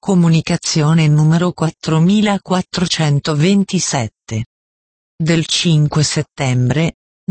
Comunicazione numero 4427. Del 5 settembre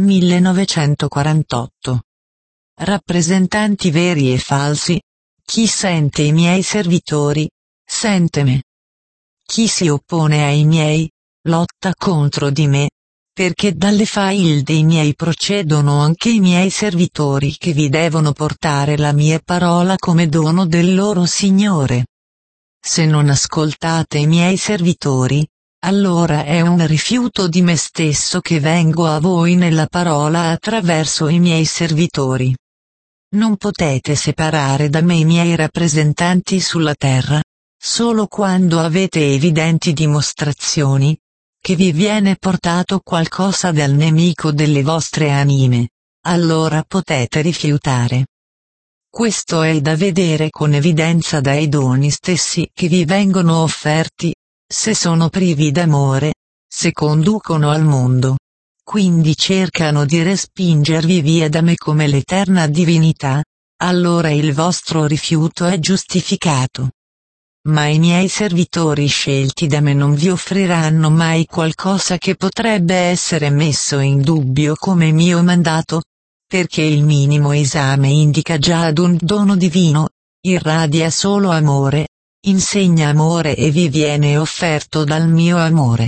1948. Rappresentanti veri e falsi. Chi sente i miei servitori, sente me. Chi si oppone ai miei, lotta contro di me, perché dalle file dei miei procedono anche i miei servitori che vi devono portare la mia parola come dono del loro Signore. Se non ascoltate i miei servitori, allora è un rifiuto di me stesso che vengo a voi nella parola attraverso i miei servitori. Non potete separare da me i miei rappresentanti sulla terra, solo quando avete evidenti dimostrazioni che vi viene portato qualcosa dal nemico delle vostre anime, allora potete rifiutare. Questo è da vedere con evidenza dai doni stessi che vi vengono offerti, se sono privi d'amore, se conducono al mondo. Quindi cercano di respingervi via da me come l'eterna divinità, allora il vostro rifiuto è giustificato. Ma i miei servitori scelti da me non vi offriranno mai qualcosa che potrebbe essere messo in dubbio come mio mandato, perché il minimo esame indica già ad un dono divino, irradia solo amore, insegna amore e vi viene offerto dal mio amore.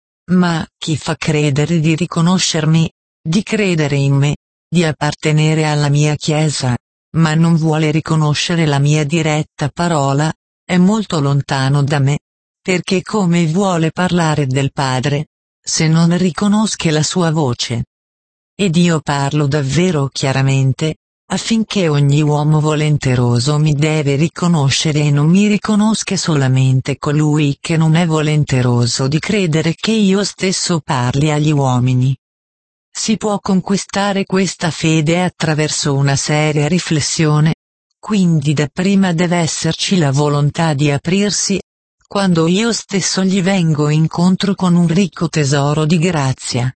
Ma chi fa credere di riconoscermi, di credere in me, di appartenere alla mia Chiesa, ma non vuole riconoscere la mia diretta parola, è molto lontano da me, perché come vuole parlare del Padre, se non riconosce la sua voce? Ed io parlo davvero chiaramente, affinché ogni uomo volenteroso mi deve riconoscere e non mi riconosca solamente colui che non è volenteroso di credere che io stesso parli agli uomini. Si può conquistare questa fede attraverso una seria riflessione, quindi dapprima deve esserci la volontà di aprirsi, quando io stesso gli vengo incontro con un ricco tesoro di grazia.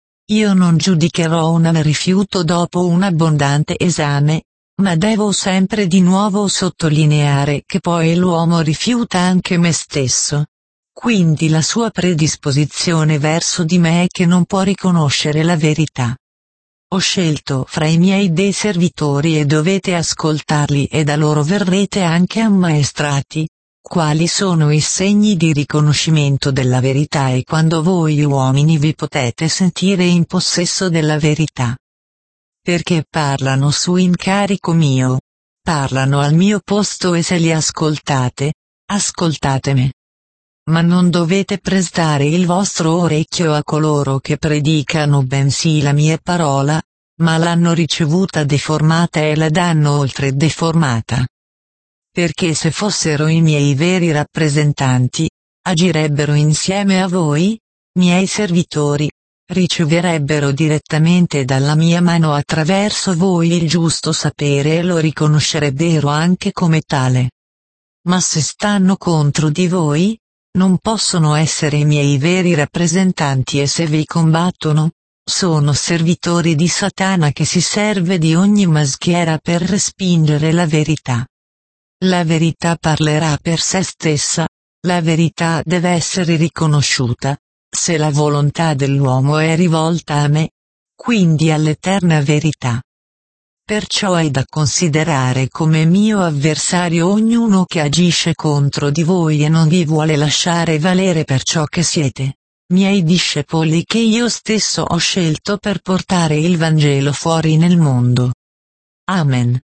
Io non giudicherò un rifiuto dopo un abbondante esame, ma devo sempre di nuovo sottolineare che poi l'uomo rifiuta anche me stesso. Quindi la sua predisposizione verso di me è che non può riconoscere la verità. Ho scelto fra i miei dei servitori e dovete ascoltarli e da loro verrete anche ammaestrati. Quali sono i segni di riconoscimento della verità e quando voi uomini vi potete sentire in possesso della verità? Perché parlano su incarico mio, parlano al mio posto e se li ascoltate, ascoltatemi. Ma non dovete prestare il vostro orecchio a coloro che predicano bensì la mia parola, ma l'hanno ricevuta deformata e la danno oltre deformata. Perché se fossero i miei veri rappresentanti, agirebbero insieme a voi, miei servitori, riceverebbero direttamente dalla mia mano attraverso voi il giusto sapere e lo riconoscerebbero anche come tale. Ma se stanno contro di voi, non possono essere i miei veri rappresentanti e se vi combattono, sono servitori di Satana che si serve di ogni maschera per respingere la verità. La verità parlerà per sé stessa, la verità deve essere riconosciuta, se la volontà dell'uomo è rivolta a me, quindi all'eterna verità. Perciò è da considerare come mio avversario ognuno che agisce contro di voi e non vi vuole lasciare valere per ciò che siete, miei discepoli che io stesso ho scelto per portare il Vangelo fuori nel mondo. Amen.